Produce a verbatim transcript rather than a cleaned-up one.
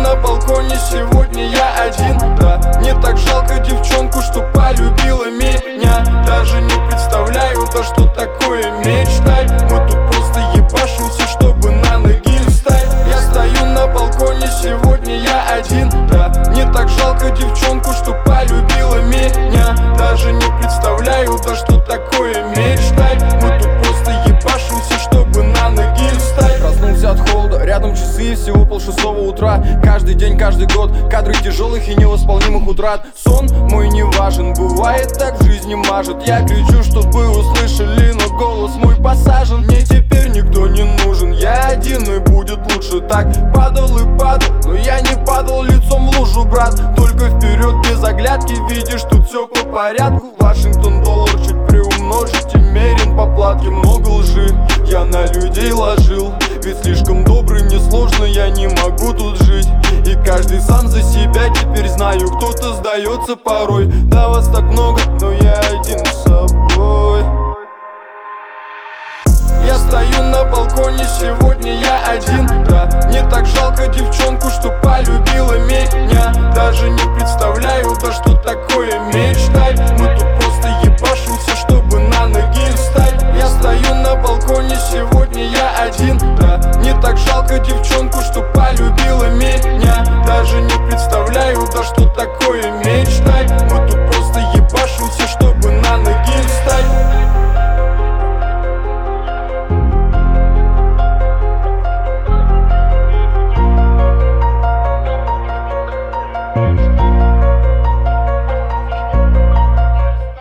на балконе, сегодня я один. Да, не так жалко девчонку, что полюбила меня. Даже не представляю, да что такое мечтать. Мы тут просто ебашимся, чтобы на ноги встать. Я стою на балконе, сегодня я один. Да, не так жалко девчонку, что полюбила меня. Даже не представляю, да что такое мечтать. Мы тут просто ебашимся, чтобы на ноги встать. Проснулся от холода, рядом часы, всего полшестого утра. Каждый день, каждый год, кадры тяжелых и невосполнимых утрат. Сон мой не важен, бывает так в жизни мажет. Я кричу, чтобы услышали, но голос мой посажен. Мне теперь никто не нужен, я один и будет лучше так. Падал и падал, но я не падал лицом в лужу, брат. Только вперед без оглядки, видишь, тут все по порядку. Вашингтон доллар чуть приумножить, мерен по платке. Много лжи я на людей ложил, ведь слишком добрый, мне сложно, я не могу тут жить. И каждый сам за себя, теперь знаю, кто-то сдается порой. Да вас так много, но я один с собой. Я стою на балконе, сегодня я один. Да, не так жалко девчонку, что